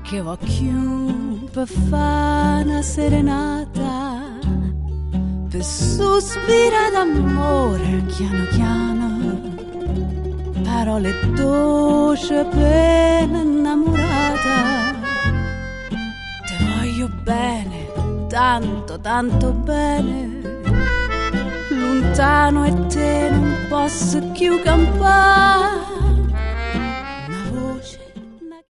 che va chiù per fare una serenata, per sospirare d'amore chiano chiano, parole dolci per innamorata. Te voglio bene, tanto tanto bene, lontano e te non posso più campare.